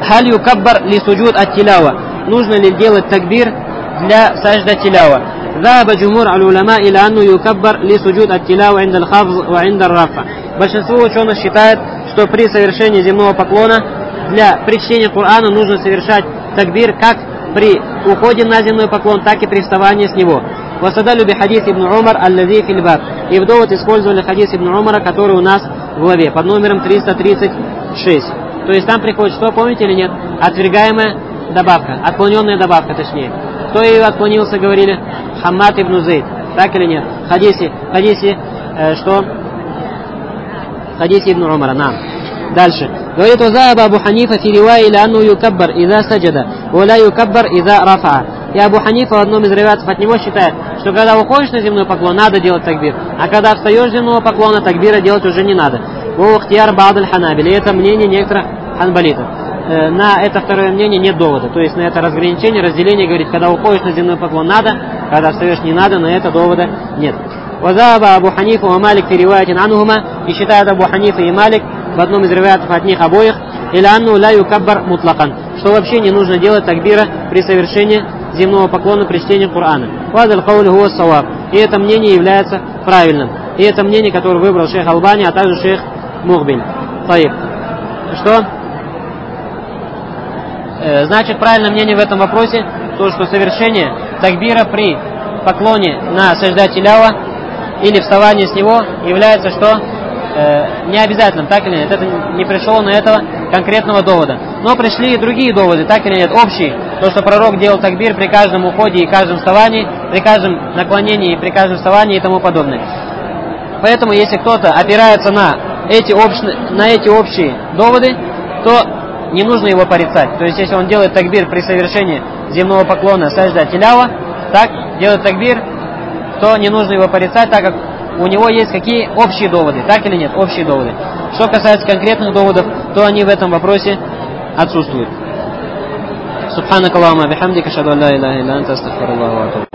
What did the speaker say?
халь юкаббар ли суджуд ат тилава. Нужно ли делать такбир для сажда тилава? ذهب جمهور العلماء إلى أنه يكبر لسجود التلاوة عند الخفض وعند الرفع. Большинство ученых считает, что при совершении земного поклона при чтении Корана нужно совершать такбир как при уходе на земной поклон, так и при вставании с него. وَسَدَلُوا بِحَدِيثِ ибн Умар الَّذِي فِي الْبَابِ. И в довод использовали хадис ибн Умара, который у нас в главе, под номером 336. То есть там приходит, что, помните или нет? Отвергаемая добавка, отклоненная добавка, точнее. Кто ее отклонился, говорили? Хаммад ибн Зейд. Так или нет? В хадисе ибн Умара. Дальше. Говорит, «Узаба Абу Ханифа фи ривае иля анну юкаббар иза саджада, валя юкаббар иза рафаа». И Абу Ханифа в одном из риваятов от него считает, что когда уходишь на земной поклон, надо делать такбир, а когда встаешь с земного поклона, такбира делать уже не надо. Вахтияр ба'д аль-ханабили. Это мнение некоторых ханбалитов. На это второе мнение нет довода. То есть на это разграничение, разделение, говорит, когда уходишь на земной поклон, надо, когда встаешь, не надо, на это довода нет. «Вазаба Абу Ханифа ва Малик фи риваятин анхума». И считают Абу Ханифа и Малик в одном из риваятов от них обоих, «Иля анну ла юкаббар мутлакан», что вообще не нужно делать такбира при совершении земного поклона при чтении Корана. «Вадаль каули хуа саваб». И это мнение является правильным. И это мнение, которое выбрал шейх Албани, а также шейх Мухбиль. Что? Значит, правильное мнение в этом вопросе, то, что совершение такбира при поклоне на сажда тилява или вставании с него является что? Не обязательным, так или нет. Это не пришло на этого конкретного довода. Но пришли и другие доводы, так или нет, общие. То, что пророк делал такбир при каждом уходе и каждом вставании, при каждом наклонении и при каждом вставании и тому подобное. Поэтому, если кто-то опирается на эти общие доводы, то не нужно его порицать. То есть, если он делает такбир при совершении земного поклона сажда тилява, так, делает такбир, то не нужно его порицать, так как у него есть какие общие доводы, так или нет, общие доводы. Что касается конкретных доводов, то они в этом вопросе отсутствуют. Субханакаллахумма бихамдика, ашхаду ан ла иляха илля анта, астагфирука ва атубу.